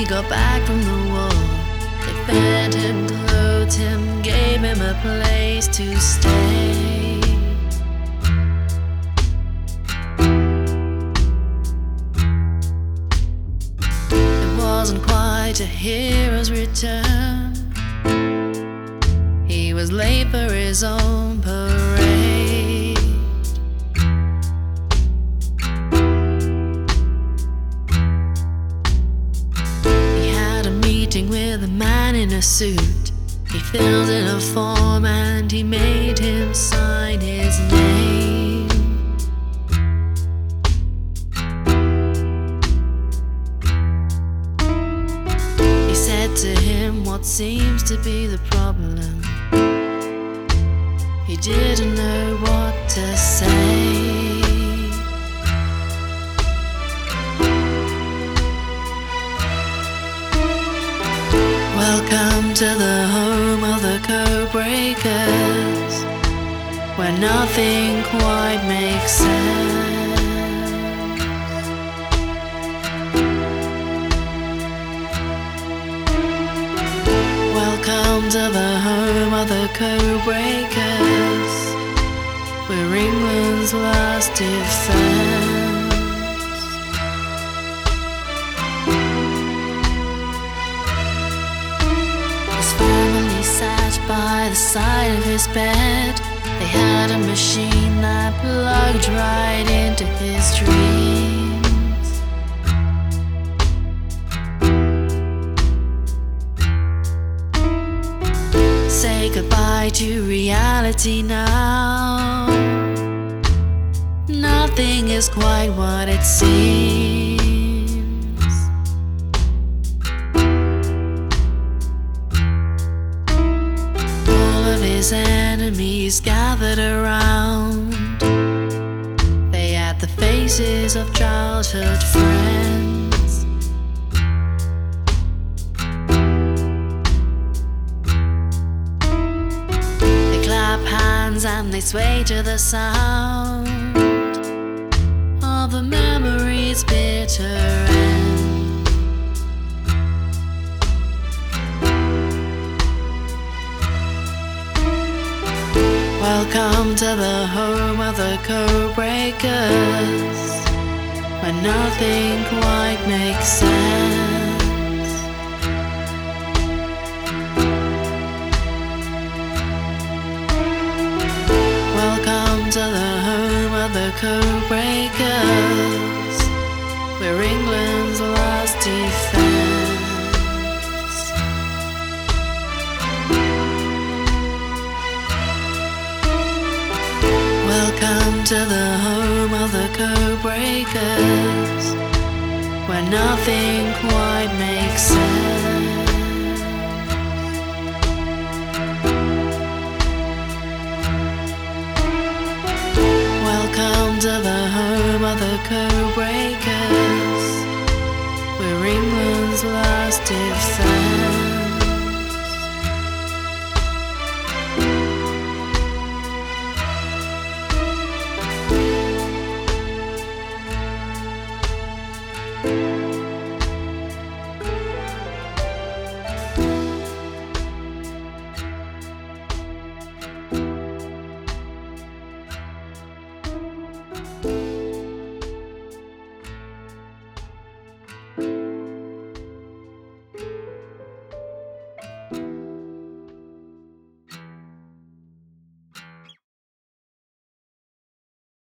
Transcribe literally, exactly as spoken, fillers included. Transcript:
he got back from the war, they fed him, clothed him, gave him a place to stay. It wasn't quite a hero's return. He was late for his own parade. He had a meeting with a man in a suit. He filled in a form and he made him sign his name. He said to him, "What seems to be the problem?" He didn't know what to say. Welcome to the home of the code-breakers, where nothing quite makes sense. Welcome to the home of the code-breakers, we're England's last defense. His family sat by the side of his bed. They had a machine that plugged right into his dreams. Say goodbye to reality now. Nothing is quite what it seems. All of his enemies gathered around. They had the faces of childhood friends. They clap hands and they sway to the sound of the memory's bitter end. Welcome to the home of the code-breakers, where nothing quite makes sense. Welcome to the home of the code-breakers, we're England's last defense. Welcome to the home of the code-breakers, where nothing quite makes sense.